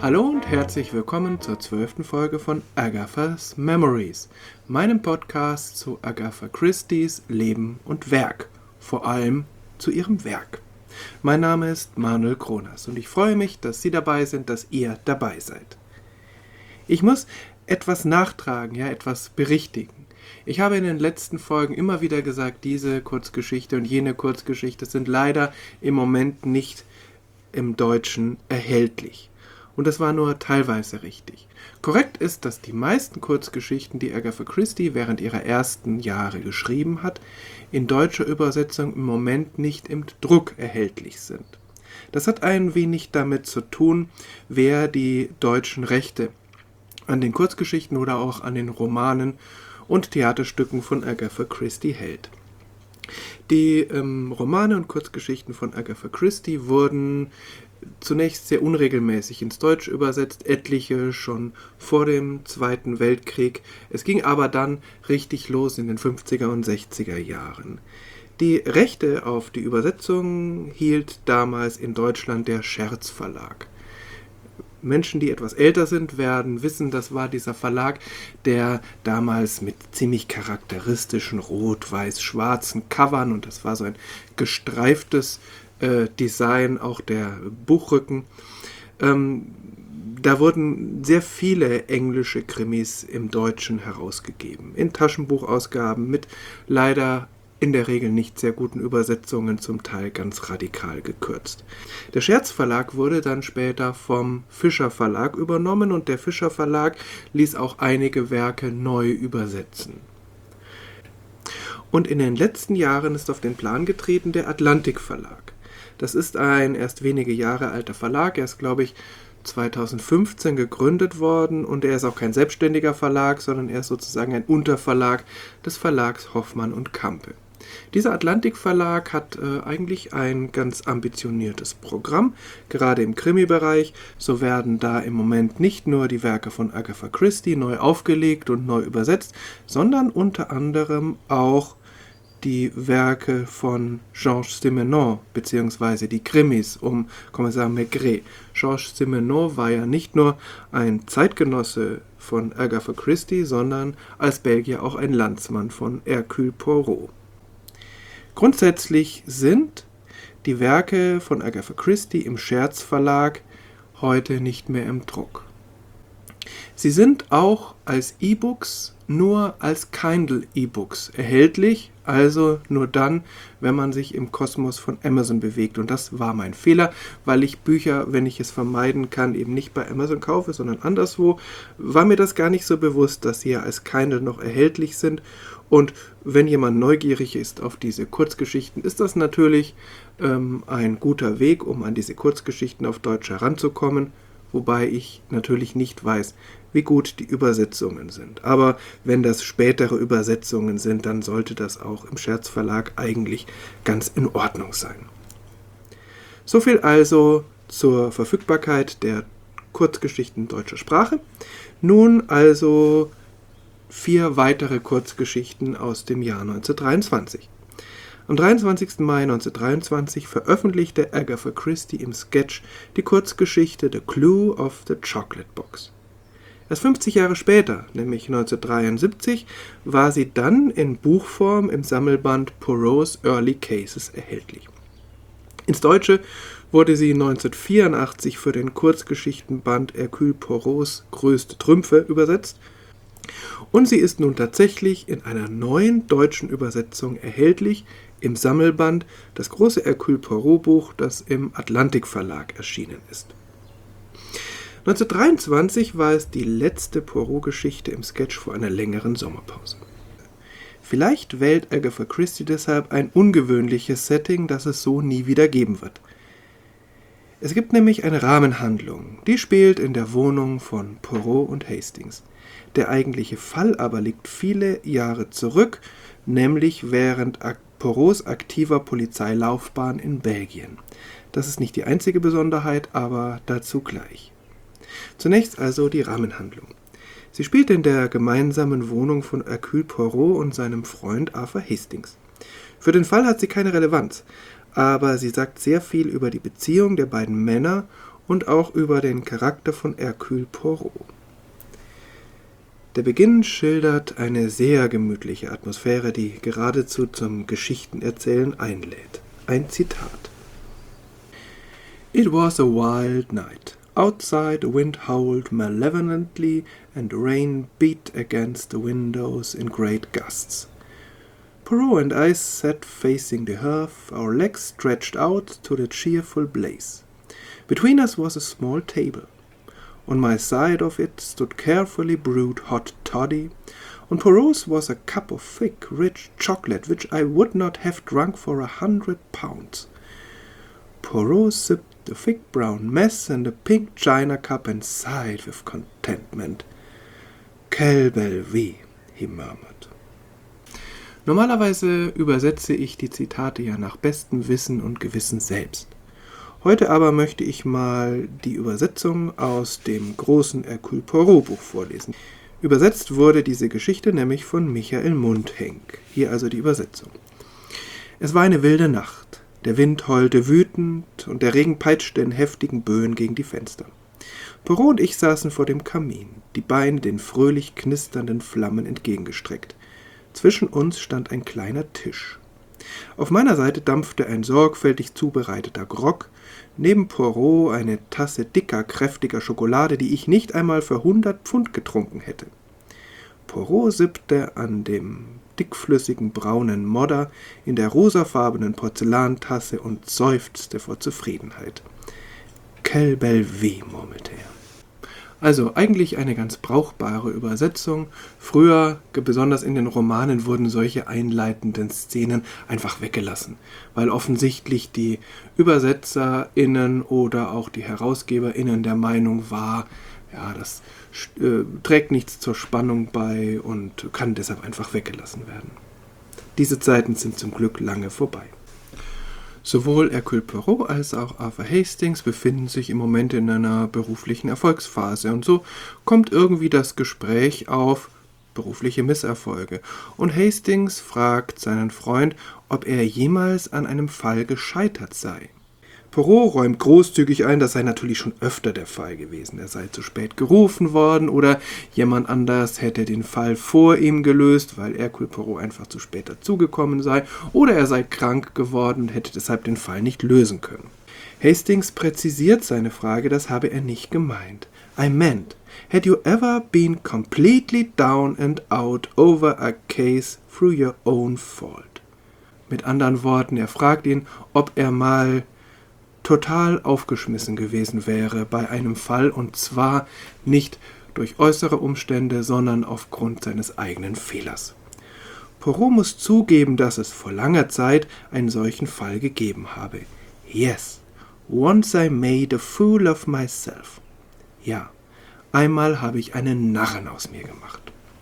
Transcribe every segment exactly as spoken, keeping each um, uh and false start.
Hallo und herzlich willkommen zur zwölften Folge von Agatha's Memories, meinem Podcast zu Agatha Christie's Leben und Werk, vor allem zu ihrem Werk. Mein Name ist Manuel Kronas und ich freue mich, dass Sie dabei sind, dass ihr dabei seid. Ich muss etwas nachtragen, ja, etwas berichtigen. Ich habe in den letzten Folgen immer wieder gesagt, diese Kurzgeschichte und jene Kurzgeschichte sind leider im Moment nicht im Deutschen erhältlich. Und das war nur teilweise richtig. Korrekt ist, dass die meisten Kurzgeschichten, die Agatha Christie während ihrer ersten Jahre geschrieben hat, in deutscher Übersetzung im Moment nicht im Druck erhältlich sind. Das hat ein wenig damit zu tun, wer die deutschen Rechte an den Kurzgeschichten oder auch an den Romanen und Theaterstücken von Agatha Christie hält. Die ähm, Romane und Kurzgeschichten von Agatha Christie wurden zunächst sehr unregelmäßig ins Deutsche übersetzt, etliche schon vor dem Zweiten Weltkrieg. Es ging aber dann richtig los in den fünfziger und sechziger Jahren. Die Rechte auf die Übersetzung hielt damals in Deutschland der Scherz Verlag. Menschen, die etwas älter sind, werden wissen, das war dieser Verlag, der damals mit ziemlich charakteristischen rot-weiß-schwarzen Covern, und das war so ein gestreiftes äh, Design, auch der Buchrücken, ähm, da wurden sehr viele englische Krimis im Deutschen herausgegeben, in Taschenbuchausgaben mit leider in der Regel nicht sehr guten Übersetzungen, zum Teil ganz radikal gekürzt. Der Scherz Verlag wurde dann später vom Fischer Verlag übernommen und der Fischer Verlag ließ auch einige Werke neu übersetzen. Und in den letzten Jahren ist auf den Plan getreten der Atlantik Verlag. Das ist ein erst wenige Jahre alter Verlag, er ist, glaube ich, zweitausendfünfzehn gegründet worden und er ist auch kein selbstständiger Verlag, sondern er ist sozusagen ein Unterverlag des Verlags Hoffmann und Campe. Dieser Atlantik Verlag hat äh, eigentlich ein ganz ambitioniertes Programm, gerade im Krimi-Bereich. So werden da im Moment nicht nur die Werke von Agatha Christie neu aufgelegt und neu übersetzt, sondern unter anderem auch die Werke von Georges Simenon, beziehungsweise die Krimis um Kommissar Maigret. Georges Simenon war ja nicht nur ein Zeitgenosse von Agatha Christie, sondern als Belgier auch ein Landsmann von Hercule Poirot. Grundsätzlich sind die Werke von Agatha Christie im Scherz Verlag heute nicht mehr im Druck. Sie sind auch als E-Books nur als Kindle-E-Books erhältlich, also nur dann, wenn man sich im Kosmos von Amazon bewegt. Und das war mein Fehler, weil ich Bücher, wenn ich es vermeiden kann, eben nicht bei Amazon kaufe, sondern anderswo, war mir das gar nicht so bewusst, dass sie ja als Kindle noch erhältlich sind. Und wenn jemand neugierig ist auf diese Kurzgeschichten, ist das natürlich ähm, ein guter Weg, um an diese Kurzgeschichten auf Deutsch heranzukommen, wobei ich natürlich nicht weiß, wie gut die Übersetzungen sind. Aber wenn das spätere Übersetzungen sind, dann sollte das auch im Scherz Verlag eigentlich ganz in Ordnung sein. Soviel also zur Verfügbarkeit der Kurzgeschichten deutscher Sprache. Nun also vier weitere Kurzgeschichten aus dem Jahr neunzehnhundertdreiundzwanzig. Am dreiundzwanzigsten Mai neunzehnhundertdreiundzwanzig veröffentlichte Agatha Christie im Sketch die Kurzgeschichte The Clue of the Chocolate Box. Erst fünfzig Jahre später, nämlich neunzehnhundertdreiundsiebzig, war sie dann in Buchform im Sammelband Poirot's Early Cases erhältlich. Ins Deutsche wurde sie neunzehnhundertvierundachtzig für den Kurzgeschichtenband Hercule Poirots größte Trümpfe übersetzt und sie ist nun tatsächlich in einer neuen deutschen Übersetzung erhältlich im Sammelband Das große Hercule Poirot Buch, das im Atlantik Verlag erschienen ist. neunzehnhundertdreiundzwanzig war es die letzte Poirot-Geschichte im Sketch vor einer längeren Sommerpause. Vielleicht wählt Agatha Christie deshalb ein ungewöhnliches Setting, das es so nie wieder geben wird. Es gibt nämlich eine Rahmenhandlung, die spielt in der Wohnung von Poirot und Hastings. Der eigentliche Fall aber liegt viele Jahre zurück, nämlich während Poirots aktiver Polizeilaufbahn in Belgien. Das ist nicht die einzige Besonderheit, aber dazu gleich. Zunächst also die Rahmenhandlung. Sie spielt in der gemeinsamen Wohnung von Hercule Poirot und seinem Freund Arthur Hastings. Für den Fall hat sie keine Relevanz, aber sie sagt sehr viel über die Beziehung der beiden Männer und auch über den Charakter von Hercule Poirot. Der Beginn schildert eine sehr gemütliche Atmosphäre, die geradezu zum Geschichtenerzählen einlädt. Ein Zitat. It was a wild night. Outside the wind howled malevolently and rain beat against the windows in great gusts. Poirot and I sat facing the hearth, our legs stretched out to the cheerful blaze. Between us was a small table. On my side of it stood carefully brewed hot toddy. On Poirot's was a cup of thick, rich chocolate, which I would not have drunk for a hundred pounds. Poirot sipped the thick brown mess in the pink china cup and sighed with contentment. Quelle belle vie, he murmured. Normalerweise übersetze ich die Zitate ja nach bestem Wissen und Gewissen selbst. Heute aber möchte ich mal die Übersetzung aus dem großen Hercule Poirot Buch vorlesen. Übersetzt wurde diese Geschichte nämlich von Michael Mundhenk. Hier also die Übersetzung. Es war eine wilde Nacht. Der Wind heulte wütend und der Regen peitschte in heftigen Böen gegen die Fenster. Poirot und ich saßen vor dem Kamin, die Beine den fröhlich knisternden Flammen entgegengestreckt. Zwischen uns stand ein kleiner Tisch. Auf meiner Seite dampfte ein sorgfältig zubereiteter Grog, neben Poirot eine Tasse dicker, kräftiger Schokolade, die ich nicht einmal für hundert Pfund getrunken hätte. Poirot sippte an dem dickflüssigen braunen Modder in der rosafarbenen Porzellantasse und seufzte vor Zufriedenheit. Quelle belle vie, murmelte er. Also eigentlich eine ganz brauchbare Übersetzung. Früher, besonders in den Romanen, wurden solche einleitenden Szenen einfach weggelassen, weil offensichtlich die ÜbersetzerInnen oder auch die HerausgeberInnen der Meinung war, ja, das äh, trägt nichts zur Spannung bei und kann deshalb einfach weggelassen werden. Diese Zeiten sind zum Glück lange vorbei. Sowohl Hercule Poirot als auch Arthur Hastings befinden sich im Moment in einer beruflichen Erfolgsphase und so kommt irgendwie das Gespräch auf berufliche Misserfolge und Hastings fragt seinen Freund, ob er jemals an einem Fall gescheitert sei. Poirot räumt großzügig ein, das sei natürlich schon öfter der Fall gewesen. Er sei zu spät gerufen worden oder jemand anders hätte den Fall vor ihm gelöst, weil Hercule Poirot einfach zu spät dazugekommen sei, oder er sei krank geworden und hätte deshalb den Fall nicht lösen können. Hastings präzisiert seine Frage, das habe er nicht gemeint. I meant, had you ever been completely down and out over a case through your own fault? Mit anderen Worten, er fragt ihn, ob er mal total aufgeschmissen gewesen wäre bei einem Fall, und zwar nicht durch äußere Umstände, sondern aufgrund seines eigenen Fehlers. Poirot muss zugeben, dass es vor langer Zeit einen solchen Fall gegeben habe. Yes, once I made a fool of myself. Ja, einmal habe ich einen Narren aus mir gemacht.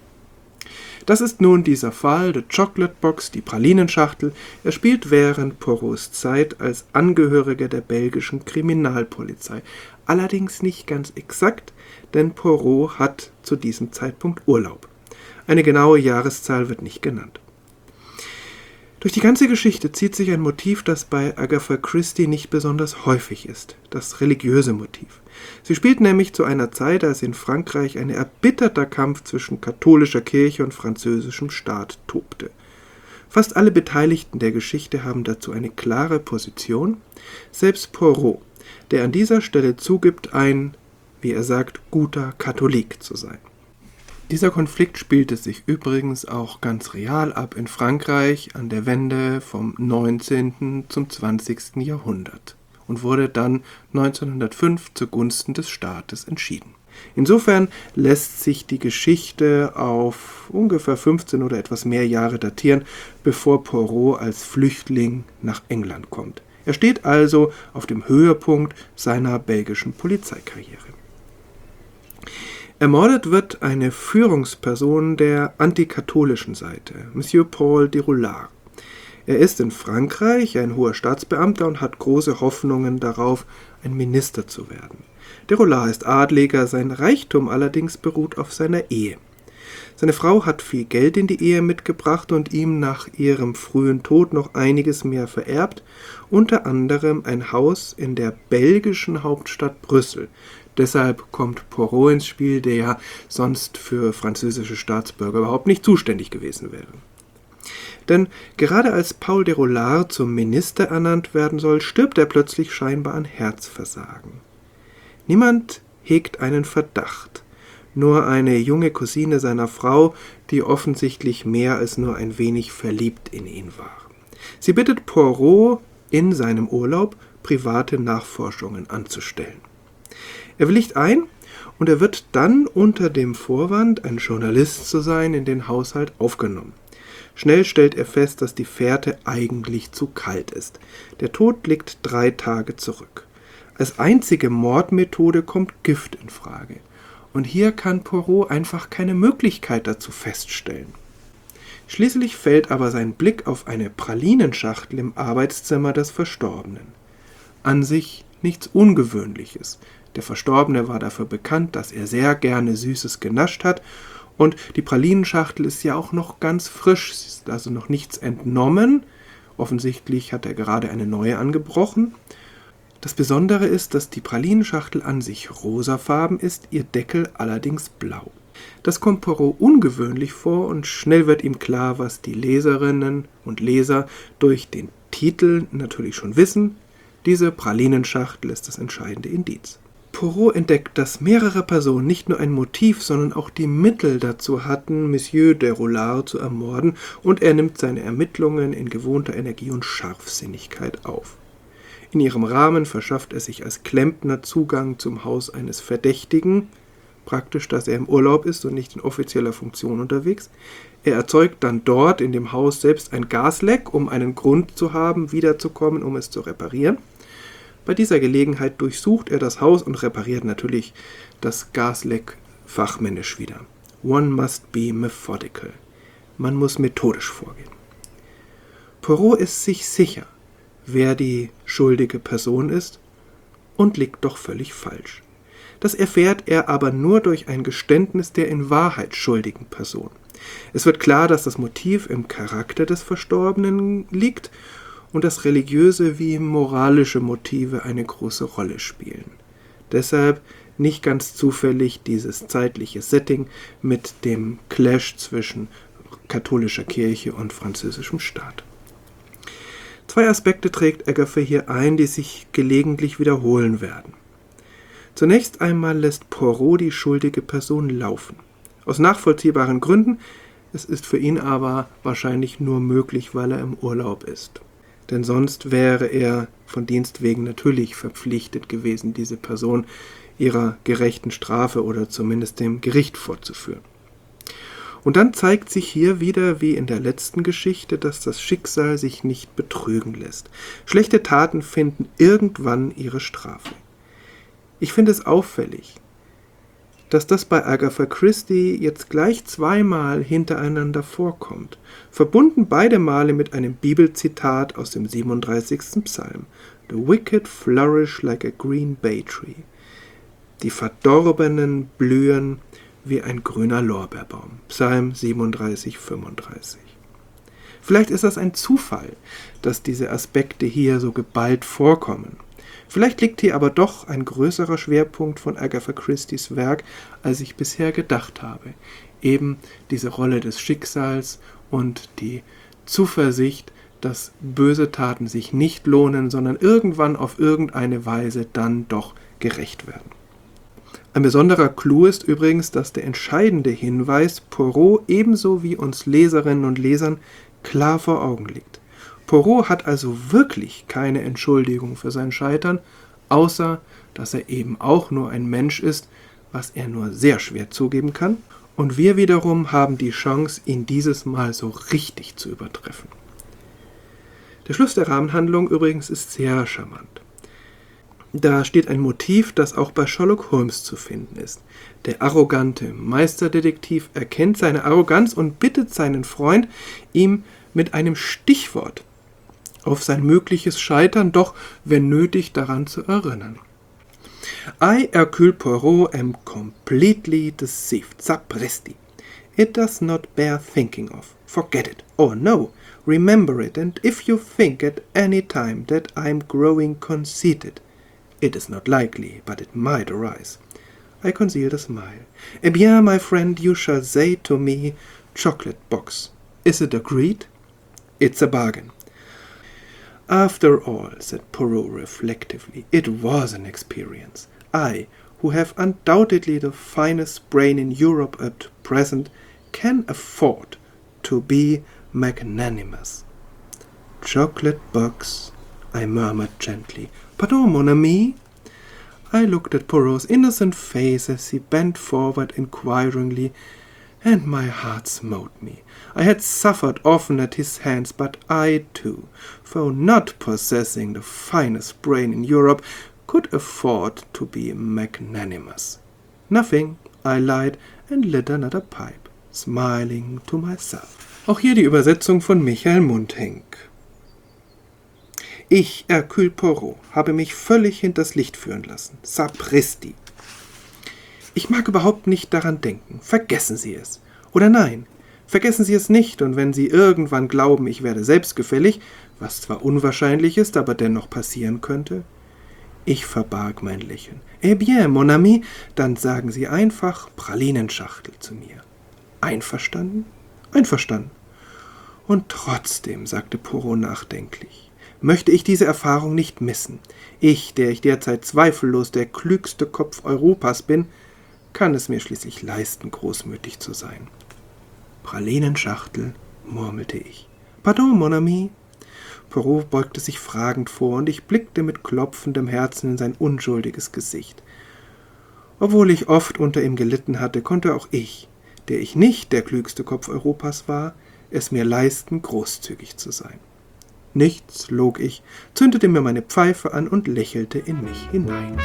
Das ist nun dieser Fall, The Chocolate Box, die Pralinenschachtel. Er spielt während Poirots Zeit als Angehöriger der belgischen Kriminalpolizei. Allerdings nicht ganz exakt, denn Poirot hat zu diesem Zeitpunkt Urlaub. Eine genaue Jahreszahl wird nicht genannt. Durch die ganze Geschichte zieht sich ein Motiv, das bei Agatha Christie nicht besonders häufig ist, das religiöse Motiv. Sie spielt nämlich zu einer Zeit, als in Frankreich ein erbitterter Kampf zwischen katholischer Kirche und französischem Staat tobte. Fast alle Beteiligten der Geschichte haben dazu eine klare Position, selbst Poirot, der an dieser Stelle zugibt, ein, wie er sagt, guter Katholik zu sein. Dieser Konflikt spielte sich übrigens auch ganz real ab in Frankreich an der Wende vom neunzehnten zum zwanzigsten Jahrhundert und wurde dann neunzehnhundertfünf zugunsten des Staates entschieden. Insofern lässt sich die Geschichte auf ungefähr fünfzehn oder etwas mehr Jahre datieren, bevor Poirot als Flüchtling nach England kommt. Er steht also auf dem Höhepunkt seiner belgischen Polizeikarriere. Ermordet wird eine Führungsperson der antikatholischen Seite, Monsieur Paul Déroulard. Er ist in Frankreich ein hoher Staatsbeamter und hat große Hoffnungen darauf, ein Minister zu werden. Déroulard ist Adliger, sein Reichtum allerdings beruht auf seiner Ehe. Seine Frau hat viel Geld in die Ehe mitgebracht und ihm nach ihrem frühen Tod noch einiges mehr vererbt, unter anderem ein Haus in der belgischen Hauptstadt Brüssel. Deshalb kommt Poirot ins Spiel, der ja sonst für französische Staatsbürger überhaupt nicht zuständig gewesen wäre. Denn gerade als Paul Déroulard zum Minister ernannt werden soll, stirbt er plötzlich scheinbar an Herzversagen. Niemand hegt einen Verdacht, nur eine junge Cousine seiner Frau, die offensichtlich mehr als nur ein wenig verliebt in ihn war. Sie bittet Poirot, in seinem Urlaub private Nachforschungen anzustellen. Er willigt ein und er wird dann unter dem Vorwand, ein Journalist zu sein, in den Haushalt aufgenommen. Schnell stellt er fest, dass die Fährte eigentlich zu kalt ist. Der Tod liegt drei Tage zurück. Als einzige Mordmethode kommt Gift in Frage. Und hier kann Poirot einfach keine Möglichkeit dazu feststellen. Schließlich fällt aber sein Blick auf eine Pralinenschachtel im Arbeitszimmer des Verstorbenen. An sich nichts Ungewöhnliches. Der Verstorbene war dafür bekannt, dass er sehr gerne Süßes genascht hat, und die Pralinenschachtel ist ja auch noch ganz frisch, es ist also noch nichts entnommen. Offensichtlich hat er gerade eine neue angebrochen. Das Besondere ist, dass die Pralinenschachtel an sich rosafarben ist, ihr Deckel allerdings blau. Das kommt Poirot ungewöhnlich vor und schnell wird ihm klar, was die Leserinnen und Leser durch den Titel natürlich schon wissen. Diese Pralinenschachtel ist das entscheidende Indiz. Poirot entdeckt, dass mehrere Personen nicht nur ein Motiv, sondern auch die Mittel dazu hatten, Monsieur Déroulard zu ermorden, und er nimmt seine Ermittlungen in gewohnter Energie und Scharfsinnigkeit auf. In ihrem Rahmen verschafft er sich als Klempner Zugang zum Haus eines Verdächtigen, praktisch, dass er im Urlaub ist und nicht in offizieller Funktion unterwegs. Er erzeugt dann dort in dem Haus selbst ein Gasleck, um einen Grund zu haben, wiederzukommen, um es zu reparieren. Bei dieser Gelegenheit durchsucht er das Haus und repariert natürlich das Gasleck fachmännisch wieder. One must be methodical. Man muss methodisch vorgehen. Poirot ist sich sicher, wer die schuldige Person ist, und liegt doch völlig falsch. Das erfährt er aber nur durch ein Geständnis der in Wahrheit schuldigen Person. Es wird klar, dass das Motiv im Charakter des Verstorbenen liegt und dass religiöse wie moralische Motive eine große Rolle spielen. Deshalb nicht ganz zufällig dieses zeitliche Setting mit dem Clash zwischen katholischer Kirche und französischem Staat. Zwei Aspekte trägt Agatha hier ein, die sich gelegentlich wiederholen werden. Zunächst einmal lässt Poirot die schuldige Person laufen. Aus nachvollziehbaren Gründen, es ist für ihn aber wahrscheinlich nur möglich, weil er im Urlaub ist. Denn sonst wäre er von Dienst wegen natürlich verpflichtet gewesen, diese Person ihrer gerechten Strafe oder zumindest dem Gericht vorzuführen. Und dann zeigt sich hier wieder, wie in der letzten Geschichte, dass das Schicksal sich nicht betrügen lässt. Schlechte Taten finden irgendwann ihre Strafe. Ich finde es auffällig, dass das bei Agatha Christie jetzt gleich zweimal hintereinander vorkommt, verbunden beide Male mit einem Bibelzitat aus dem siebenunddreißigsten Psalm. The wicked flourish like a green bay tree. Die Verdorbenen blühen wie ein grüner Lorbeerbaum. Psalm siebenunddreißig, fünfunddreißig. Vielleicht ist das ein Zufall, dass diese Aspekte hier so geballt vorkommen. Vielleicht liegt hier aber doch ein größerer Schwerpunkt von Agatha Christies Werk, als ich bisher gedacht habe. Eben diese Rolle des Schicksals und die Zuversicht, dass böse Taten sich nicht lohnen, sondern irgendwann auf irgendeine Weise dann doch gerecht werden. Ein besonderer Clou ist übrigens, dass der entscheidende Hinweis Poirot ebenso wie uns Leserinnen und Lesern klar vor Augen liegt. Poirot hat also wirklich keine Entschuldigung für sein Scheitern, außer dass er eben auch nur ein Mensch ist, was er nur sehr schwer zugeben kann, und wir wiederum haben die Chance, ihn dieses Mal so richtig zu übertreffen. Der Schluss der Rahmenhandlung übrigens ist sehr charmant. Da steht ein Motiv, das auch bei Sherlock Holmes zu finden ist. Der arrogante Meisterdetektiv erkennt seine Arroganz und bittet seinen Freund, ihm mit einem Stichwort auf sein mögliches Scheitern doch, wenn nötig, daran zu erinnern. I, Hercule Poirot, am completely deceived. Sapristi. It does not bear thinking of. Forget it. Or no, remember it, and if you think at any time that I am growing conceited, it is not likely, but it might arise. I concealed a smile. Eh bien, my friend, you shall say to me, chocolate box. Is it agreed? It's a bargain. After all, said Poirot reflectively, it was an experience. I, who have undoubtedly the finest brain in Europe at present, can afford to be magnanimous. Chocolate box, I murmured gently. Pardon, mon ami? I looked at Poirot's innocent face as he bent forward inquiringly, and my heart smote me. I had suffered often at his hands, but I, too, though not possessing the finest brain in Europe, could afford to be magnanimous. Nothing, I lied and lit another pipe, smiling to myself. Auch hier die Übersetzung von Michael Mundhenk. Ich, Hercule Poirot, habe mich völlig hinters Licht führen lassen. Sapristi! Ich mag überhaupt nicht daran denken. Vergessen Sie es. Oder nein, vergessen Sie es nicht, und wenn Sie irgendwann glauben, ich werde selbstgefällig, was zwar unwahrscheinlich ist, aber dennoch passieren könnte, ich verbarg mein Lächeln. Eh bien, mon ami, dann sagen Sie einfach Pralinenschachtel zu mir. Einverstanden? Einverstanden. Und trotzdem, sagte Poirot nachdenklich, möchte ich diese Erfahrung nicht missen. Ich, der ich derzeit zweifellos der klügste Kopf Europas bin, kann es mir schließlich leisten, großmütig zu sein. Pralinenschachtel, murmelte ich. Pardon, mon ami. Poirot beugte sich fragend vor, und ich blickte mit klopfendem Herzen in sein unschuldiges Gesicht. Obwohl ich oft unter ihm gelitten hatte, konnte auch ich, der ich nicht der klügste Kopf Europas war, es mir leisten, großzügig zu sein. Nichts, log ich, zündete mir meine Pfeife an und lächelte in mich hinein.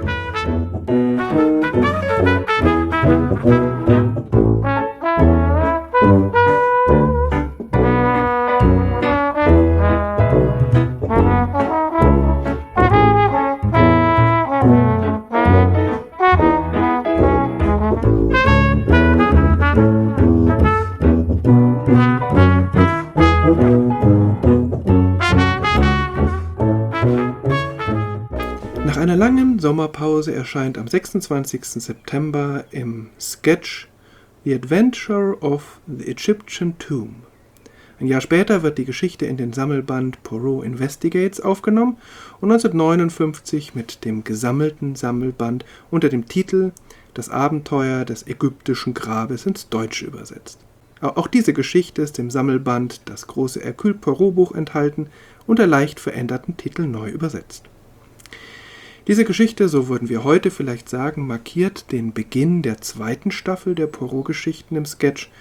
Nach einer langen Sommerpause erscheint am sechsundzwanzigsten September im Sketch The Adventure of the Egyptian Tomb. Ein Jahr später wird die Geschichte in den Sammelband Poirot Investigates aufgenommen und neunzehnhundertneunundfünfzig mit dem gesammelten Sammelband unter dem Titel Das Abenteuer des ägyptischen Grabes ins Deutsche übersetzt. Auch diese Geschichte ist im Sammelband Das große Hercule Poirot Buch enthalten und der leicht veränderten Titel neu übersetzt. Diese Geschichte, so würden wir heute vielleicht sagen, markiert den Beginn der zweiten Staffel der Poirot-Geschichten im Sketch,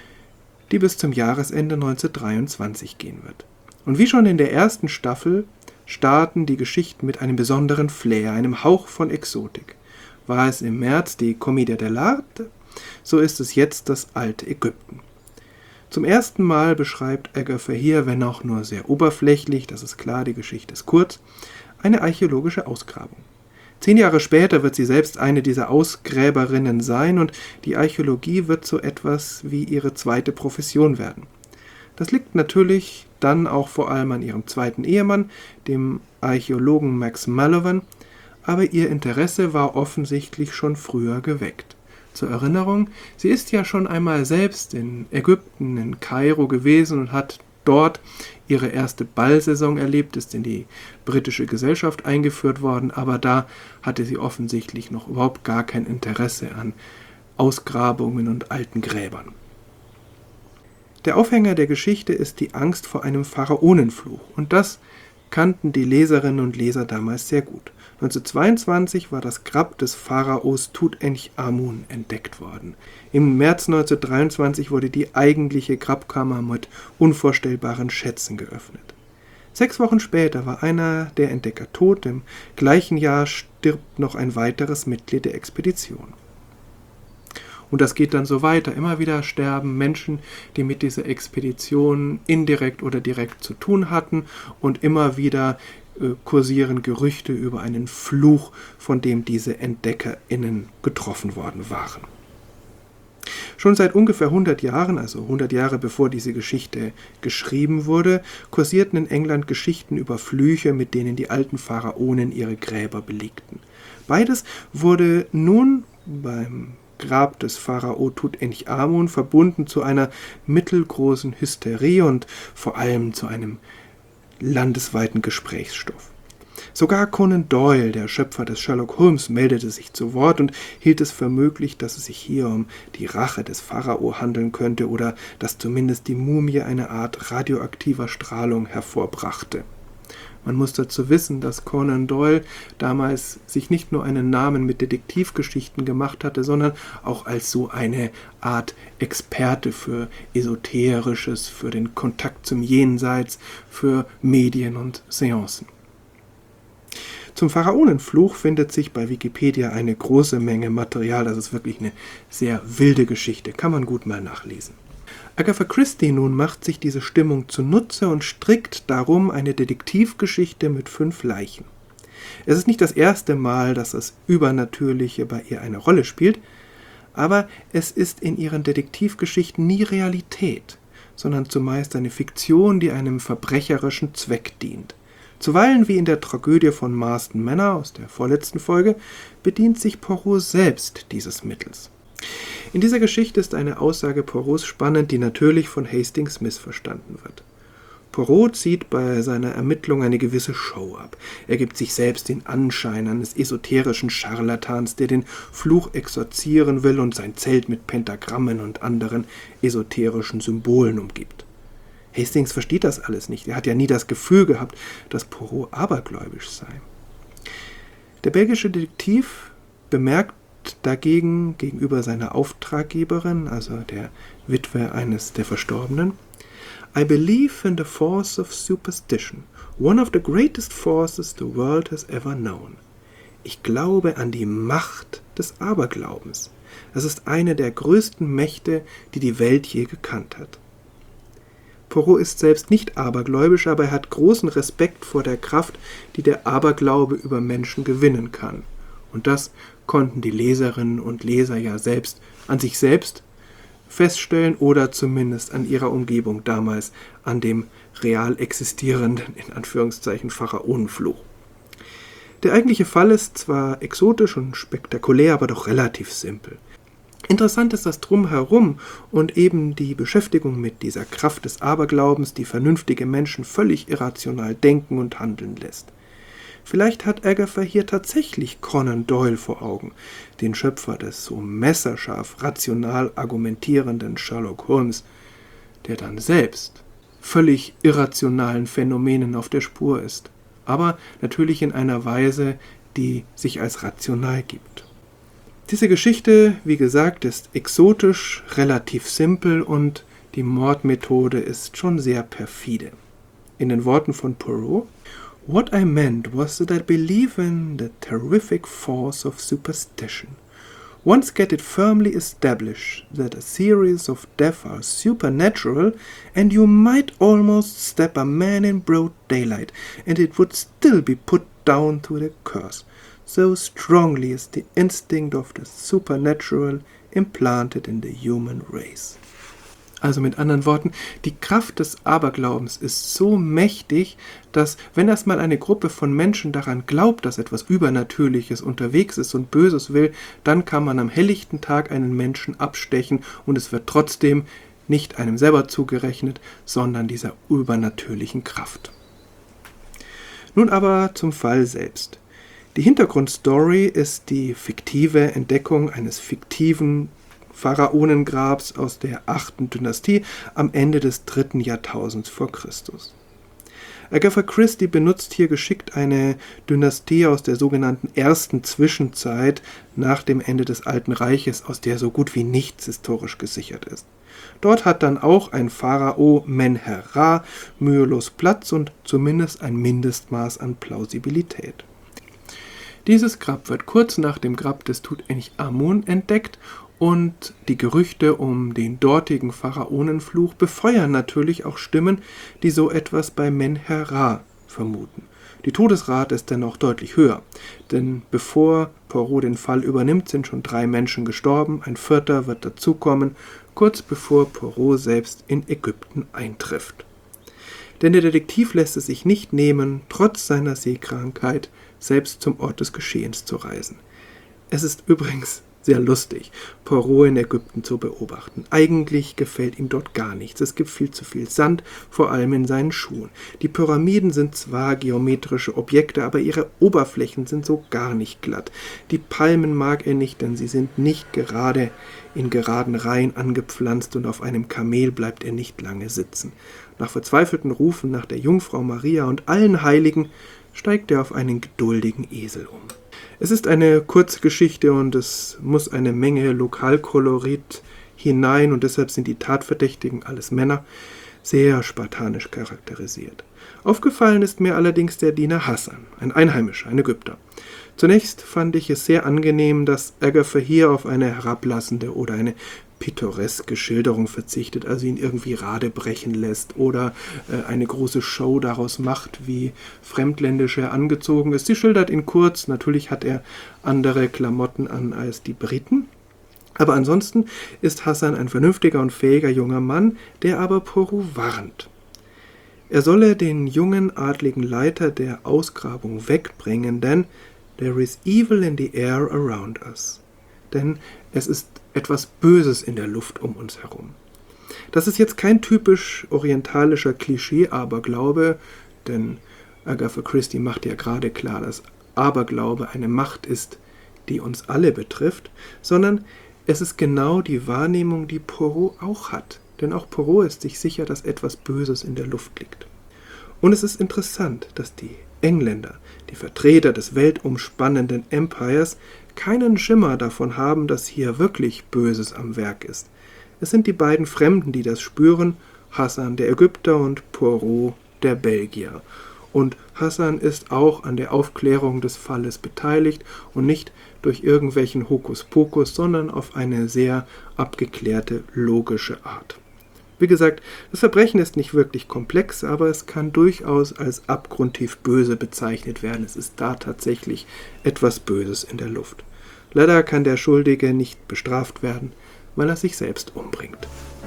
die bis zum Jahresende neunzehnhundertdreiundzwanzig gehen wird. Und wie schon in der ersten Staffel starten die Geschichten mit einem besonderen Flair, einem Hauch von Exotik. War es im März die Commedia dell'arte, so ist es jetzt das alte Ägypten. Zum ersten Mal beschreibt Agatha hier, wenn auch nur sehr oberflächlich, das ist klar, die Geschichte ist kurz, eine archäologische Ausgrabung. Zehn Jahre später wird sie selbst eine dieser Ausgräberinnen sein und die Archäologie wird so etwas wie ihre zweite Profession werden. Das liegt natürlich dann auch vor allem an ihrem zweiten Ehemann, dem Archäologen Max Mallowan, aber ihr Interesse war offensichtlich schon früher geweckt. Zur Erinnerung, sie ist ja schon einmal selbst in Ägypten, in Kairo gewesen und hat dort ihre erste Ballsaison erlebt, ist in die britische Gesellschaft eingeführt worden, aber da hatte sie offensichtlich noch überhaupt gar kein Interesse an Ausgrabungen und alten Gräbern. Der Aufhänger der Geschichte ist die Angst vor einem Pharaonenfluch, und das kannten die Leserinnen und Leser damals sehr gut. neunzehnhundertzweiundzwanzig war das Grab des Pharaos Tutanchamun entdeckt worden. Im März neunzehnhundertdreiundzwanzig wurde die eigentliche Grabkammer mit unvorstellbaren Schätzen geöffnet. Sechs Wochen später war einer der Entdecker tot, im gleichen Jahr stirbt noch ein weiteres Mitglied der Expedition. Und das geht dann so weiter. Immer wieder sterben Menschen, die mit dieser Expedition indirekt oder direkt zu tun hatten, und immer wieder äh, kursieren Gerüchte über einen Fluch, von dem diese EntdeckerInnen getroffen worden waren. Schon seit ungefähr hundert Jahren, also hundert Jahre bevor diese Geschichte geschrieben wurde, kursierten in England Geschichten über Flüche, mit denen die alten Pharaonen ihre Gräber belegten. Beides wurde nun beim Grab des Pharao Tutanchamun verbunden zu einer mittelgroßen Hysterie und vor allem zu einem landesweiten Gesprächsstoff. Sogar Conan Doyle, der Schöpfer des Sherlock Holmes, meldete sich zu Wort und hielt es für möglich, dass es sich hier um die Rache des Pharao handeln könnte oder dass zumindest die Mumie eine Art radioaktiver Strahlung hervorbrachte. Man muss dazu wissen, dass Conan Doyle damals sich nicht nur einen Namen mit Detektivgeschichten gemacht hatte, sondern auch als so eine Art Experte für Esoterisches, für den Kontakt zum Jenseits, für Medien und Seancen. Zum Pharaonenfluch findet sich bei Wikipedia eine große Menge Material. Das ist wirklich eine sehr wilde Geschichte, kann man gut mal nachlesen. Agatha Christie nun macht sich diese Stimmung zunutze und strickt darum eine Detektivgeschichte mit fünf Leichen. Es ist nicht das erste Mal, dass das Übernatürliche bei ihr eine Rolle spielt, aber es ist in ihren Detektivgeschichten nie Realität, sondern zumeist eine Fiktion, die einem verbrecherischen Zweck dient. Zuweilen, wie in der Tragödie von Marston Manor aus der vorletzten Folge, bedient sich Poirot selbst dieses Mittels. In dieser Geschichte ist eine Aussage Poirots spannend, die natürlich von Hastings missverstanden wird. Poirot zieht bei seiner Ermittlung eine gewisse Show ab. Er gibt sich selbst den Anschein eines esoterischen Scharlatans, der den Fluch exorzieren will und sein Zelt mit Pentagrammen und anderen esoterischen Symbolen umgibt. Hastings versteht das alles nicht. Er hat ja nie das Gefühl gehabt, dass Poirot abergläubisch sei. Der belgische Detektiv bemerkt dagegen gegenüber seiner Auftraggeberin, also der Witwe eines der Verstorbenen, I believe in the force of superstition, one of the greatest forces the world has ever known. Ich glaube an die Macht des Aberglaubens. Es ist eine der größten Mächte, die die Welt je gekannt hat. Poirot ist selbst nicht abergläubisch, aber er hat großen Respekt vor der Kraft, die der Aberglaube über Menschen gewinnen kann. Und das konnten die Leserinnen und Leser ja selbst an sich selbst feststellen oder zumindest an ihrer Umgebung damals, an dem real existierenden, in Anführungszeichen, Pharaonenfluch. Der eigentliche Fall ist zwar exotisch und spektakulär, aber doch relativ simpel. Interessant ist das Drumherum und eben die Beschäftigung mit dieser Kraft des Aberglaubens, die vernünftige Menschen völlig irrational denken und handeln lässt. Vielleicht hat Agatha hier tatsächlich Conan Doyle vor Augen, den Schöpfer des so messerscharf rational argumentierenden Sherlock Holmes, der dann selbst völlig irrationalen Phänomenen auf der Spur ist, aber natürlich in einer Weise, die sich als rational gibt. Diese Geschichte, wie gesagt, ist exotisch, relativ simpel und die Mordmethode ist schon sehr perfide. In den Worten von Poirot: What I meant was that I believe in the terrific force of superstition. Once get it firmly established that a series of deaths are supernatural, and you might almost stab a man in broad daylight, and it would still be put down to the curse. So strongly is the instinct of the supernatural implanted in the human race. Also mit anderen Worten, die Kraft des Aberglaubens ist so mächtig, dass, wenn erstmal eine Gruppe von Menschen daran glaubt, dass etwas Übernatürliches unterwegs ist und Böses will, dann kann man am helllichten Tag einen Menschen abstechen und es wird trotzdem nicht einem selber zugerechnet, sondern dieser übernatürlichen Kraft. Nun aber zum Fall selbst. Die Hintergrundstory ist die fiktive Entdeckung eines fiktiven Pharaonengrabs aus der achten Dynastie am Ende des dritten Jahrtausends vor Christus. Agatha Christie benutzt hier geschickt eine Dynastie aus der sogenannten ersten Zwischenzeit nach dem Ende des Alten Reiches, aus der so gut wie nichts historisch gesichert ist. Dort hat dann auch ein Pharao Men-Her-Ra mühelos Platz und zumindest ein Mindestmaß an Plausibilität. Dieses Grab wird kurz nach dem Grab des Tutanchamun entdeckt und die Gerüchte um den dortigen Pharaonenfluch befeuern natürlich auch Stimmen, die so etwas bei Men-Her-Ra vermuten. Die Todesrate ist dennoch deutlich höher, denn bevor Poirot den Fall übernimmt, sind schon drei Menschen gestorben, ein vierter wird dazukommen, kurz bevor Poirot selbst in Ägypten eintrifft. Denn der Detektiv lässt es sich nicht nehmen, trotz seiner Seekrankheit selbst zum Ort des Geschehens zu reisen. Es ist übrigens sehr lustig, Poirot in Ägypten zu beobachten. Eigentlich gefällt ihm dort gar nichts. Es gibt viel zu viel Sand, vor allem in seinen Schuhen. Die Pyramiden sind zwar geometrische Objekte, aber ihre Oberflächen sind so gar nicht glatt. Die Palmen mag er nicht, denn sie sind nicht gerade in geraden Reihen angepflanzt und auf einem Kamel bleibt er nicht lange sitzen. Nach verzweifelten Rufen nach der Jungfrau Maria und allen Heiligen steigt er auf einen geduldigen Esel um. Es ist eine kurze Geschichte und es muss eine Menge Lokalkolorit hinein und deshalb sind die Tatverdächtigen alles Männer, sehr spartanisch charakterisiert. Aufgefallen ist mir allerdings der Diener Hassan, ein Einheimischer, ein Ägypter. Zunächst fand ich es sehr angenehm, dass Agatha hier auf eine herablassende oder eine pittoreske Schilderung verzichtet, also ihn irgendwie radebrechen lässt oder äh, eine große Show daraus macht, wie fremdländisch er angezogen ist. Sie schildert ihn kurz, natürlich hat er andere Klamotten an als die Briten, aber ansonsten ist Hassan ein vernünftiger und fähiger junger Mann, der aber Poirot warnt. Er solle den jungen adligen Leiter der Ausgrabung wegbringen, denn there is evil in the air around us. Denn es ist etwas Böses in der Luft um uns herum. Das ist jetzt kein typisch orientalischer Klischee-Aberglaube, denn Agatha Christie macht ja gerade klar, dass Aberglaube eine Macht ist, die uns alle betrifft, sondern es ist genau die Wahrnehmung, die Poirot auch hat. Denn auch Poirot ist sich sicher, dass etwas Böses in der Luft liegt. Und es ist interessant, dass die Engländer, die Vertreter des weltumspannenden Empires, keinen Schimmer davon haben, dass hier wirklich Böses am Werk ist. Es sind die beiden Fremden, die das spüren, Hassan der Ägypter und Poirot der Belgier. Und Hassan ist auch an der Aufklärung des Falles beteiligt und nicht durch irgendwelchen Hokuspokus, sondern auf eine sehr abgeklärte, logische Art. Wie gesagt, das Verbrechen ist nicht wirklich komplex, aber es kann durchaus als abgrundtief böse bezeichnet werden. Es ist da tatsächlich etwas Böses in der Luft. Leider kann der Schuldige nicht bestraft werden, weil er sich selbst umbringt.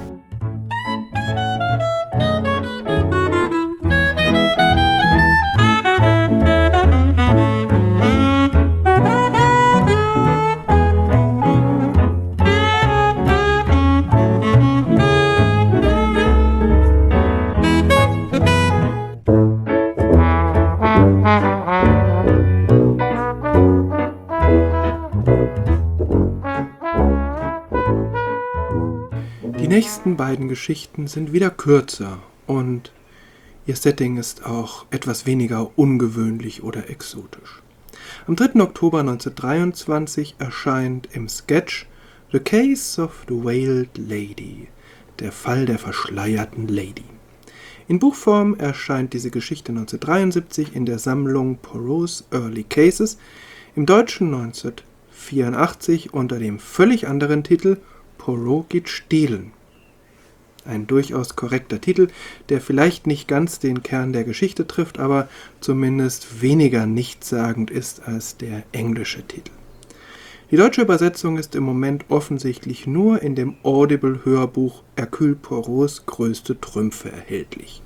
Die nächsten beiden Geschichten sind wieder kürzer und ihr Setting ist auch etwas weniger ungewöhnlich oder exotisch. Am dritten Oktober neunzehnhundertdreiundzwanzig erscheint im Sketch The Case of the Veiled Lady, der Fall der verschleierten Lady. In Buchform erscheint diese Geschichte neunzehnhundertdreiundsiebzig in der Sammlung Poirot's Early Cases, im Deutschen neunzehnhundertvierundachtzig unter dem völlig anderen Titel Poirot geht stehlen. Ein durchaus korrekter Titel, der vielleicht nicht ganz den Kern der Geschichte trifft, aber zumindest weniger nichtssagend ist als der englische Titel. Die deutsche Übersetzung ist im Moment offensichtlich nur in dem Audible-Hörbuch Hercule Poirots größte Trümpfe erhältlich.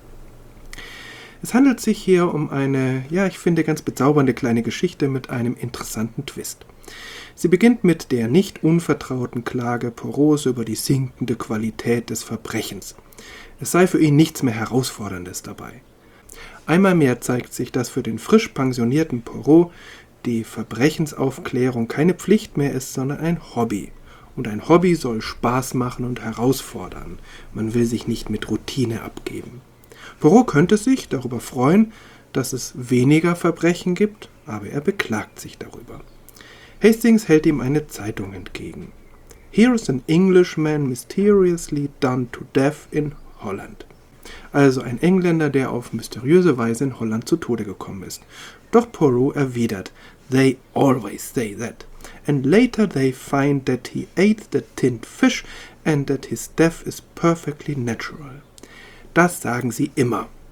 Es handelt sich hier um eine, ja, ich finde, ganz bezaubernde kleine Geschichte mit einem interessanten Twist. Sie beginnt mit der nicht unvertrauten Klage Poirots über die sinkende Qualität des Verbrechens. Es sei für ihn nichts mehr Herausforderndes dabei. Einmal mehr zeigt sich, dass für den frisch pensionierten Poirot die Verbrechensaufklärung keine Pflicht mehr ist, sondern ein Hobby. Und ein Hobby soll Spaß machen und herausfordern. Man will sich nicht mit Routine abgeben. Poirot könnte sich darüber freuen, dass es weniger Verbrechen gibt, aber er beklagt sich darüber. Hastings hält ihm eine Zeitung entgegen. Here is an Englishman mysteriously done to death in Holland. Also ein Engländer, der auf mysteriöse Weise in Holland zu Tode gekommen ist. Doch Poirot erwidert, they always say that. And later they find that he ate the tinned fish and that his death is perfectly natural. Das sagen sie immer.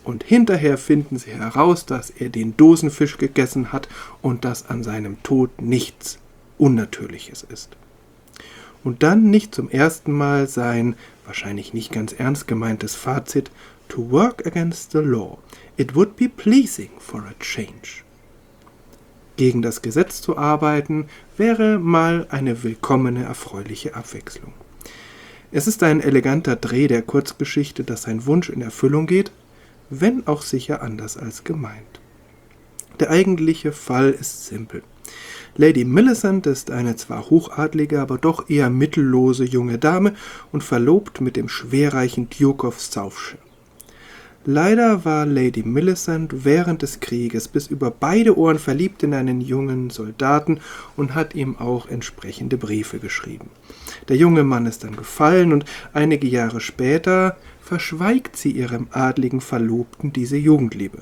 Und hinterher finden sie heraus, dass er den Dosenfisch gegessen hat und dass an seinem Tod nichts Unnatürliches ist. Und dann nicht zum ersten Mal sein, wahrscheinlich nicht ganz ernst gemeintes Fazit: To work against the law, it would be pleasing for a change. Gegen das Gesetz zu arbeiten, wäre mal eine willkommene, erfreuliche Abwechslung. Es ist ein eleganter Dreh der Kurzgeschichte, dass sein Wunsch in Erfüllung geht, wenn auch sicher anders als gemeint. Der eigentliche Fall ist simpel. Lady Millicent ist eine zwar hochadlige, aber doch eher mittellose junge Dame und verlobt mit dem schwerreichen Duke of Southshire. Leider war Lady Millicent während des Krieges bis über beide Ohren verliebt in einen jungen Soldaten und hat ihm auch entsprechende Briefe geschrieben. Der junge Mann ist dann gefallen und einige Jahre später verschweigt sie ihrem adligen Verlobten diese Jugendliebe.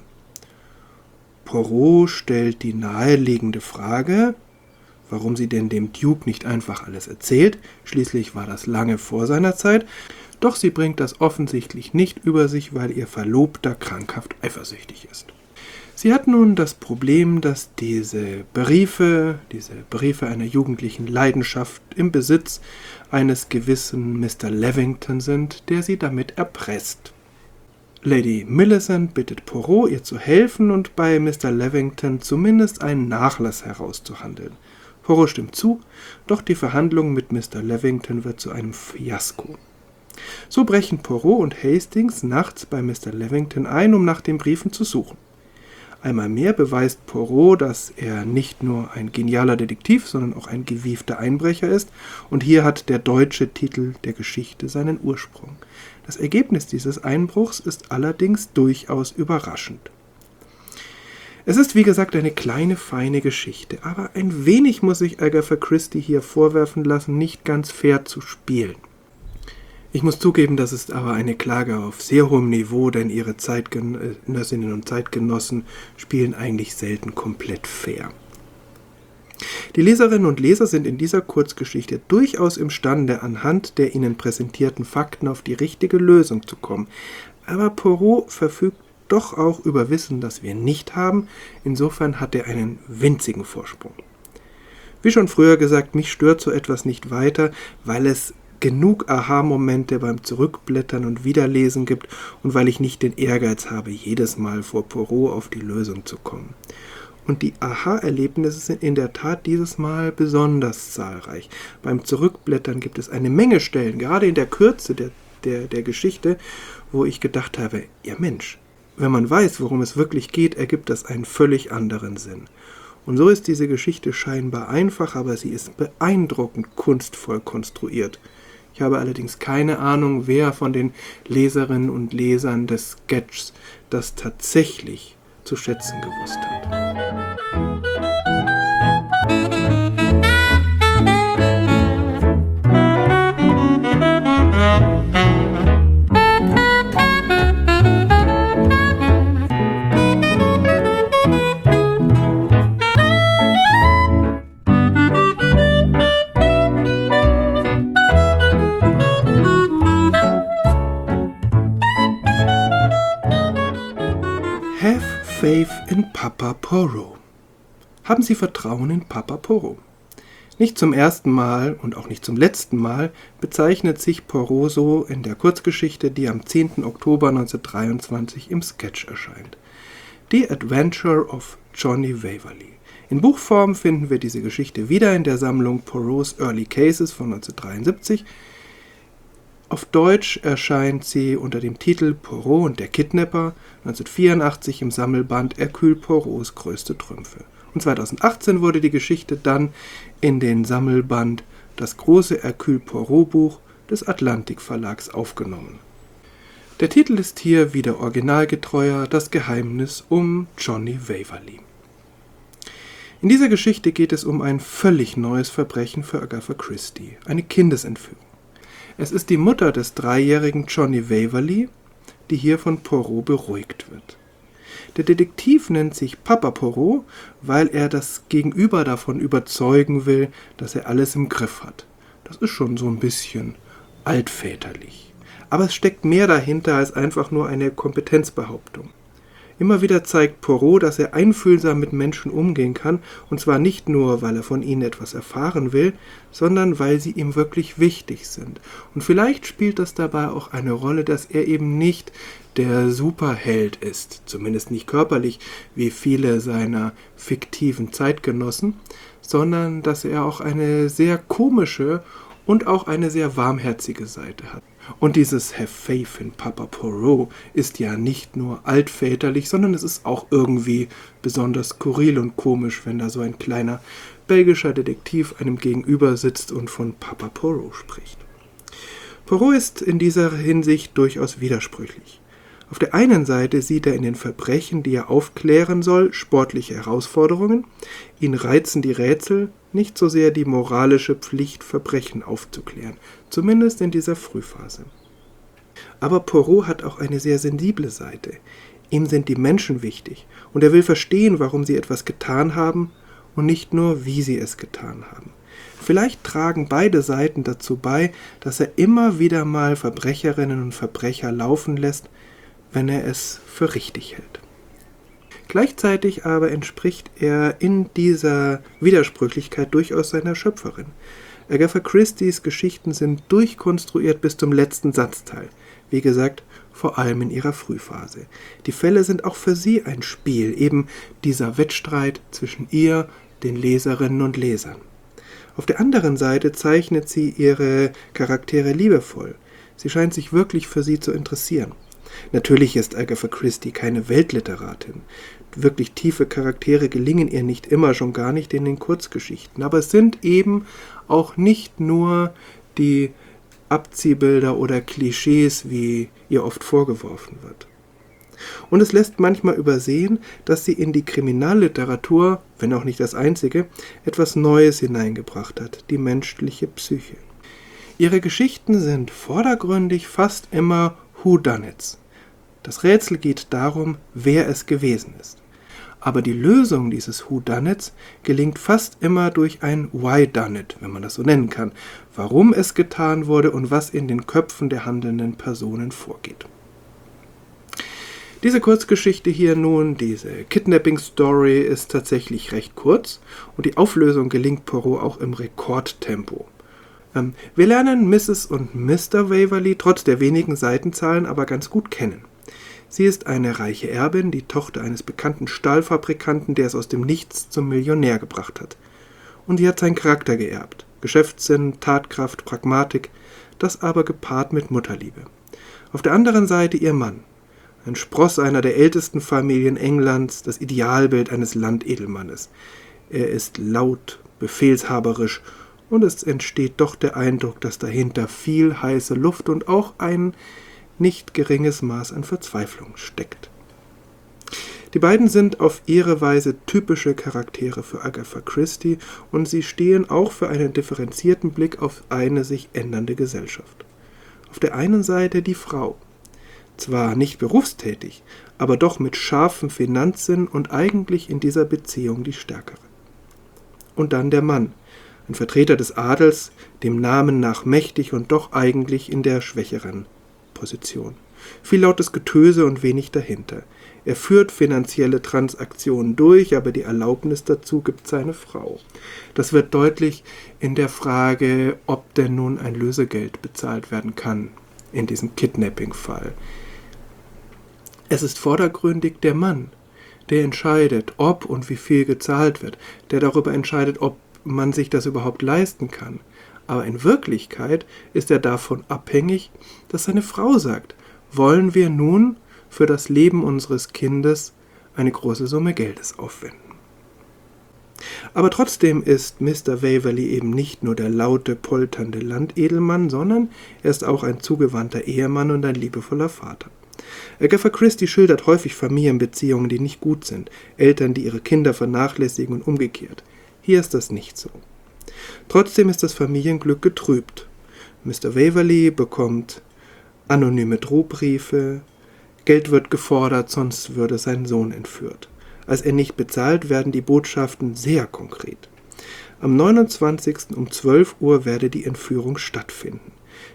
Poirot stellt die naheliegende Frage, warum sie denn dem Duke nicht einfach alles erzählt, schließlich war das lange vor seiner Zeit, doch sie bringt das offensichtlich nicht über sich, weil ihr Verlobter krankhaft eifersüchtig ist. Sie hat nun das Problem, dass diese Briefe, diese Briefe einer jugendlichen Leidenschaft im Besitz eines gewissen Mister Levington sind, der sie damit erpresst. Lady Millicent bittet Poirot, ihr zu helfen und bei Mister Levington zumindest einen Nachlass herauszuhandeln. Poirot stimmt zu, doch die Verhandlung mit Mister Levington wird zu einem Fiasko. So brechen Poirot und Hastings nachts bei Mister Levington ein, um nach den Briefen zu suchen. Einmal mehr beweist Poirot, dass er nicht nur ein genialer Detektiv, sondern auch ein gewiefter Einbrecher ist, und hier hat der deutsche Titel der Geschichte seinen Ursprung. Das Ergebnis dieses Einbruchs ist allerdings durchaus überraschend. Es ist wie gesagt eine kleine, feine Geschichte, aber ein wenig muss sich Agatha Christie hier vorwerfen lassen, nicht ganz fair zu spielen. Ich muss zugeben, das ist aber eine Klage auf sehr hohem Niveau, denn ihre Zeitgenössinnen und Zeitgenossen spielen eigentlich selten komplett fair. Die Leserinnen und Leser sind in dieser Kurzgeschichte durchaus imstande, anhand der ihnen präsentierten Fakten auf die richtige Lösung zu kommen. Aber Poirot verfügt doch auch über Wissen, das wir nicht haben. Insofern hat er einen winzigen Vorsprung. Wie schon früher gesagt, mich stört so etwas nicht weiter, weil es genug Aha-Momente beim Zurückblättern und Wiederlesen gibt und weil ich nicht den Ehrgeiz habe, jedes Mal vor Poirot auf die Lösung zu kommen. Und die Aha-Erlebnisse sind in der Tat dieses Mal besonders zahlreich. Beim Zurückblättern gibt es eine Menge Stellen, gerade in der Kürze der, der, der Geschichte, wo ich gedacht habe, ja Mensch, wenn man weiß, worum es wirklich geht, ergibt das einen völlig anderen Sinn. Und so ist diese Geschichte scheinbar einfach, aber sie ist beeindruckend kunstvoll konstruiert. Ich habe allerdings keine Ahnung, wer von den Leserinnen und Lesern des Sketchs das tatsächlich zu schätzen gewusst hat. Have faith in Papa Poirot. Haben Sie Vertrauen in Papa Poirot? Nicht zum ersten Mal und auch nicht zum letzten Mal bezeichnet sich Poirot so in der Kurzgeschichte, die am zehnten Oktober neunzehnhundertdreiundzwanzig im Sketch erscheint. The Adventure of Johnny Waverley. In Buchform finden wir diese Geschichte wieder in der Sammlung Poirot's Early Cases von neunzehnhundertdreiundsiebzig. Auf Deutsch erscheint sie unter dem Titel Poirot und der Kidnapper, neunzehnhundertvierundachtzig im Sammelband Hercule Poirots größte Trümpfe. Und zweitausendachtzehn wurde die Geschichte dann in den Sammelband Das große Hercule Poirot Buch des Atlantik Verlags aufgenommen. Der Titel ist hier wieder originalgetreuer: Das Geheimnis um Johnny Waverley. In dieser Geschichte geht es um ein völlig neues Verbrechen für Agatha Christie, eine Kindesentführung. Es ist die Mutter des dreijährigen Johnny Waverley, die hier von Poirot beruhigt wird. Der Detektiv nennt sich Papa Poirot, weil er das Gegenüber davon überzeugen will, dass er alles im Griff hat. Das ist schon so ein bisschen altväterlich. Aber es steckt mehr dahinter als einfach nur eine Kompetenzbehauptung. Immer wieder zeigt Poirot, dass er einfühlsam mit Menschen umgehen kann, und zwar nicht nur, weil er von ihnen etwas erfahren will, sondern weil sie ihm wirklich wichtig sind. Und vielleicht spielt das dabei auch eine Rolle, dass er eben nicht der Superheld ist, zumindest nicht körperlich, wie viele seiner fiktiven Zeitgenossen, sondern dass er auch eine sehr komische und auch eine sehr warmherzige Seite hat. Und dieses Have Faith in Papa Poirot ist ja nicht nur altväterlich, sondern es ist auch irgendwie besonders skurril und komisch, wenn da so ein kleiner belgischer Detektiv einem gegenüber sitzt und von Papa Poirot spricht. Poirot ist in dieser Hinsicht durchaus widersprüchlich. Auf der einen Seite sieht er in den Verbrechen, die er aufklären soll, sportliche Herausforderungen. Ihn reizen die Rätsel, nicht so sehr die moralische Pflicht, Verbrechen aufzuklären, zumindest in dieser Frühphase. Aber Poirot hat auch eine sehr sensible Seite. Ihm sind die Menschen wichtig und er will verstehen, warum sie etwas getan haben und nicht nur, wie sie es getan haben. Vielleicht tragen beide Seiten dazu bei, dass er immer wieder mal Verbrecherinnen und Verbrecher laufen lässt, wenn er es für richtig hält. Gleichzeitig aber entspricht er in dieser Widersprüchlichkeit durchaus seiner Schöpferin. Agatha Christies Geschichten sind durchkonstruiert bis zum letzten Satzteil. Wie gesagt, vor allem in ihrer Frühphase. Die Fälle sind auch für sie ein Spiel, eben dieser Wettstreit zwischen ihr, den Leserinnen und Lesern. Auf der anderen Seite zeichnet sie ihre Charaktere liebevoll. Sie scheint sich wirklich für sie zu interessieren. Natürlich ist Agatha Christie keine Weltliteratin. Wirklich tiefe Charaktere gelingen ihr nicht immer, schon gar nicht in den Kurzgeschichten. Aber es sind eben auch nicht nur die Abziehbilder oder Klischees, wie ihr oft vorgeworfen wird. Und es lässt manchmal übersehen, dass sie in die Kriminalliteratur, wenn auch nicht das einzige, etwas Neues hineingebracht hat, die menschliche Psyche. Ihre Geschichten sind vordergründig fast immer Whodunits. Das Rätsel geht darum, wer es gewesen ist. Aber die Lösung dieses Whodunits gelingt fast immer durch ein Whydunit, wenn man das so nennen kann, warum es getan wurde und was in den Köpfen der handelnden Personen vorgeht. Diese Kurzgeschichte hier nun, diese Kidnapping-Story, ist tatsächlich recht kurz und die Auflösung gelingt Poirot auch im Rekordtempo. Ähm, wir lernen Misses und Mister Waverley trotz der wenigen Seitenzahlen aber ganz gut kennen. Sie ist eine reiche Erbin, die Tochter eines bekannten Stahlfabrikanten, der es aus dem Nichts zum Millionär gebracht hat. Und sie hat seinen Charakter geerbt. Geschäftssinn, Tatkraft, Pragmatik, das aber gepaart mit Mutterliebe. Auf der anderen Seite ihr Mann. Ein Spross einer der ältesten Familien Englands, das Idealbild eines Landedelmannes. Er ist laut, befehlshaberisch und es entsteht doch der Eindruck, dass dahinter viel heiße Luft und auch ein nicht geringes Maß an Verzweiflung steckt. Die beiden sind auf ihre Weise typische Charaktere für Agatha Christie und sie stehen auch für einen differenzierten Blick auf eine sich ändernde Gesellschaft. Auf der einen Seite die Frau, zwar nicht berufstätig, aber doch mit scharfem Finanzsinn und eigentlich in dieser Beziehung die Stärkere. Und dann der Mann, ein Vertreter des Adels, dem Namen nach mächtig und doch eigentlich in der schwächeren Position. Viel lautes Getöse und wenig dahinter. Er führt finanzielle Transaktionen durch, aber die Erlaubnis dazu gibt seine Frau. Das wird deutlich in der Frage, ob denn nun ein Lösegeld bezahlt werden kann in diesem Kidnapping-Fall. Es ist vordergründig der Mann, der entscheidet, ob und wie viel gezahlt wird, der darüber entscheidet, ob man sich das überhaupt leisten kann. Aber in Wirklichkeit ist er davon abhängig, dass seine Frau sagt, wollen wir nun für das Leben unseres Kindes eine große Summe Geldes aufwenden. Aber trotzdem ist Mister Waverley eben nicht nur der laute, polternde Landedelmann, sondern er ist auch ein zugewandter Ehemann und ein liebevoller Vater. Agatha Christie schildert häufig Familienbeziehungen, die nicht gut sind, Eltern, die ihre Kinder vernachlässigen und umgekehrt. Hier ist das nicht so. Trotzdem ist das Familienglück getrübt. Mister Waverley bekommt anonyme Drohbriefe, Geld wird gefordert, sonst würde sein Sohn entführt. Als er nicht bezahlt, werden die Botschaften sehr konkret. Am neunundzwanzigsten um zwölf Uhr werde die Entführung stattfinden.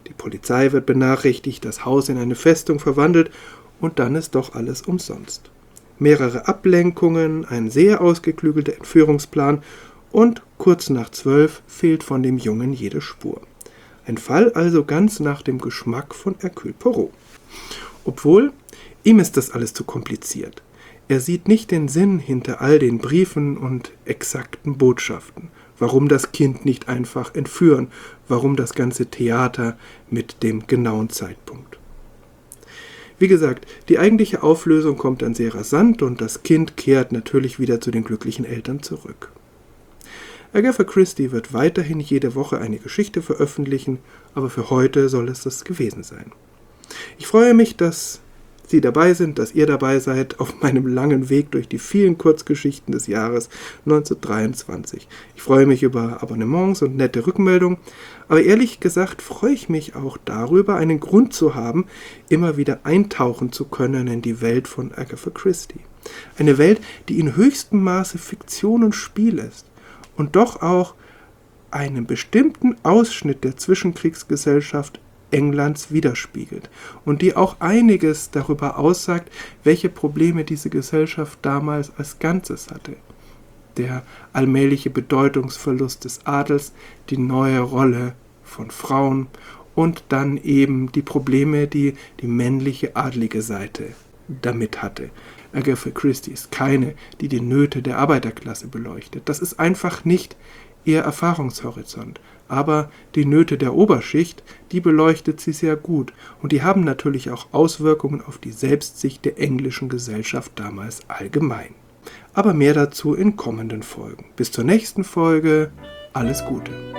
Die Polizei wird benachrichtigt, das Haus in eine Festung verwandelt und dann ist doch alles umsonst. Mehrere Ablenkungen, ein sehr ausgeklügelter Entführungsplan und kurz nach zwölf fehlt von dem Jungen jede Spur. Ein Fall also ganz nach dem Geschmack von Hercule Poirot. Obwohl, ihm ist das alles zu kompliziert. Er sieht nicht den Sinn hinter all den Briefen und exakten Botschaften. Warum das Kind nicht einfach entführen? Warum das ganze Theater mit dem genauen Zeitpunkt? Wie gesagt, die eigentliche Auflösung kommt dann sehr rasant und das Kind kehrt natürlich wieder zu den glücklichen Eltern zurück. Agatha Christie wird weiterhin jede Woche eine Geschichte veröffentlichen, aber für heute soll es das gewesen sein. Ich freue mich, dass Sie dabei sind, dass ihr dabei seid auf meinem langen Weg durch die vielen Kurzgeschichten des Jahres neunzehnhundertdreiundzwanzig. Ich freue mich über Abonnements und nette Rückmeldungen, aber ehrlich gesagt freue ich mich auch darüber, einen Grund zu haben, immer wieder eintauchen zu können in die Welt von Agatha Christie. Eine Welt, die in höchstem Maße Fiktion und Spiel ist und doch auch einen bestimmten Ausschnitt der Zwischenkriegsgesellschaft Englands widerspiegelt und die auch einiges darüber aussagt, welche Probleme diese Gesellschaft damals als Ganzes hatte. Der allmähliche Bedeutungsverlust des Adels, die neue Rolle von Frauen und dann eben die Probleme, die die männliche adlige Seite damit hatte. Agatha Christie ist keine, die die Nöte der Arbeiterklasse beleuchtet. Das ist einfach nicht ihr Erfahrungshorizont. Aber die Nöte der Oberschicht, die beleuchtet sie sehr gut und die haben natürlich auch Auswirkungen auf die Selbstsicht der englischen Gesellschaft damals allgemein. Aber mehr dazu in kommenden Folgen. Bis zur nächsten Folge, alles Gute.